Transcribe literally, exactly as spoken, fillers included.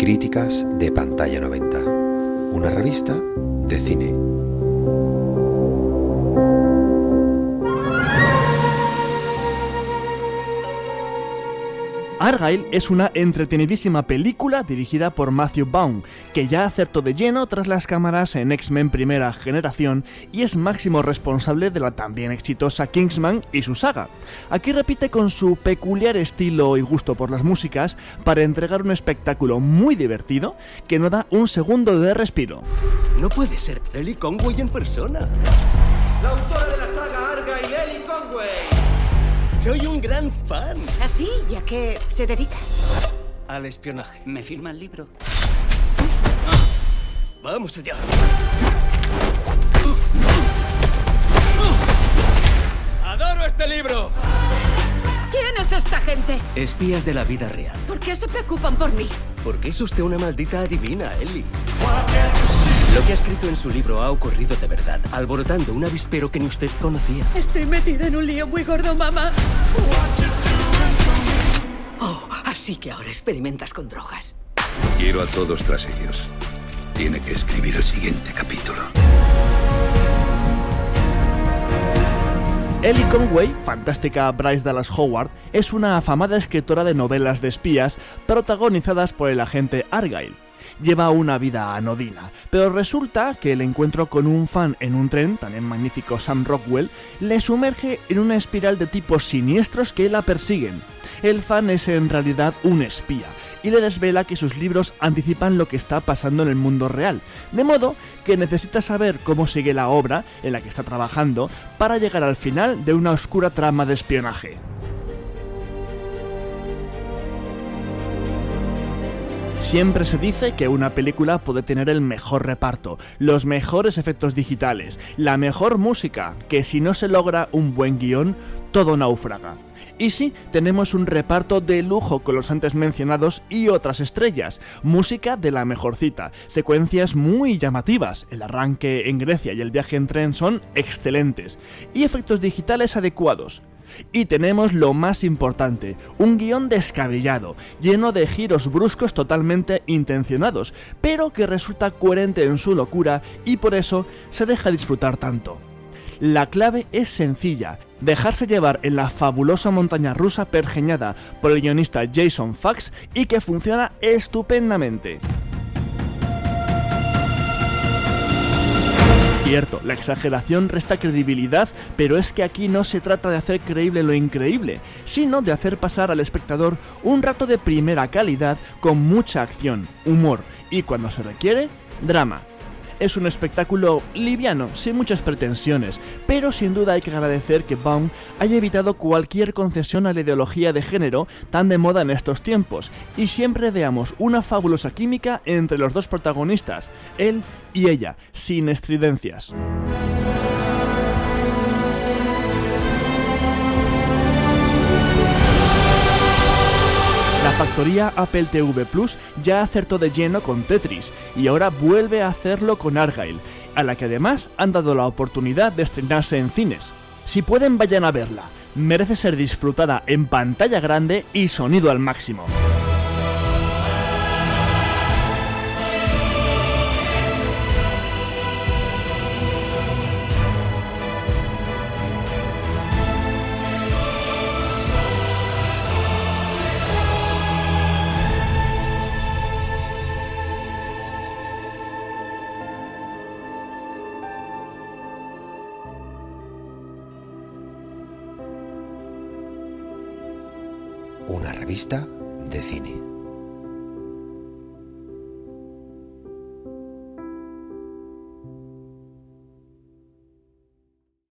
Críticas de Pantalla noventa, una revista de cine. Argylle es una entretenidísima película dirigida por Matthew Vaughn, que ya acertó de lleno tras las cámaras en X-Men Primera Generación y es máximo responsable de la también exitosa Kingsman y su saga. Aquí repite con su peculiar estilo y gusto por las músicas para entregar un espectáculo muy divertido que no da un segundo de respiro. No puede ser Ellie Conway en persona. La autora de la saga Argylle, Ellie Conway. Soy un gran fan. ¿Así? ¿Y a qué se dedica? Al espionaje. ¿Me firma el libro? Vamos allá. ¡Adoro este libro! ¿Quién es esta gente? Espías de la vida real. ¿Por qué se preocupan por mí? Porque es usted una maldita adivina, Ellie. Lo que ha escrito en su libro ha ocurrido de verdad, alborotando un avispero que ni usted conocía. Estoy metida en un lío muy gordo, mamá. Oh, así que ahora experimentas con drogas. Quiero a todos tras ellos. Tiene que escribir el siguiente capítulo. Ellie Conway, fantástica Bryce Dallas Howard, es una afamada escritora de novelas de espías protagonizadas por el agente Argylle. Lleva una vida anodina, pero resulta que el encuentro con un fan en un tren, también magnífico Sam Rockwell, le sumerge en una espiral de tipos siniestros que la persiguen. El fan es en realidad un espía, y le desvela que sus libros anticipan lo que está pasando en el mundo real, de modo que necesita saber cómo sigue la obra en la que está trabajando para llegar al final de una oscura trama de espionaje. Siempre se dice que una película puede tener el mejor reparto, los mejores efectos digitales, la mejor música, que si no se logra un buen guión, todo naufraga. Y sí, tenemos un reparto de lujo con los antes mencionados y otras estrellas, música de la mejorcita, secuencias muy llamativas, el arranque en Grecia y el viaje en tren son excelentes, y efectos digitales adecuados. Y tenemos lo más importante, un guión descabellado, lleno de giros bruscos totalmente intencionados, pero que resulta coherente en su locura y por eso se deja disfrutar tanto. La clave es sencilla, dejarse llevar en la fabulosa montaña rusa pergeñada por el guionista Jason Fax y que funciona estupendamente. Cierto, la exageración resta credibilidad, pero es que aquí no se trata de hacer creíble lo increíble, sino de hacer pasar al espectador un rato de primera calidad con mucha acción, humor y, cuando se requiere, drama. Es un espectáculo liviano, sin muchas pretensiones, pero sin duda hay que agradecer que Vaughn haya evitado cualquier concesión a la ideología de género tan de moda en estos tiempos, y siempre veamos una fabulosa química entre los dos protagonistas, él y ella, sin estridencias. La factoría Apple T V Plus ya acertó de lleno con Tetris y ahora vuelve a hacerlo con Argylle, a la que además han dado la oportunidad de estrenarse en cines. Si pueden, vayan a verla, merece ser disfrutada en pantalla grande y sonido al máximo. Una revista de cine.